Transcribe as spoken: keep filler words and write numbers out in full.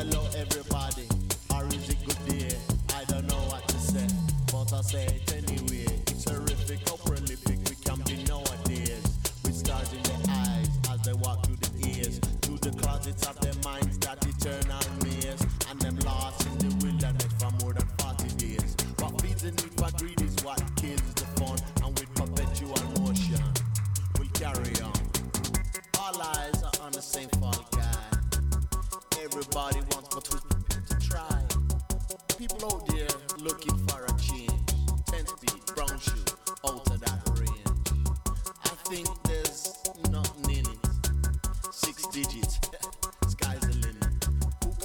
Hello everybody, or is it good day? I don't know what to say, but I say it anyway. It's horrific, how prolific we can be nowadays. With stars in their eyes as they walk through the ears, through the closets of their minds, that eternal maze. And them lost in the wilderness for more than forty days. What feeds the need for greed is what kills the fun. And with perpetual motion, we'll carry on. All eyes are on the same fall guy. Everybody wants, but who's prepared to try? People out there looking for a change. Ten speed, brown shoe, out of that range. I think there's nothing in it. Six digits,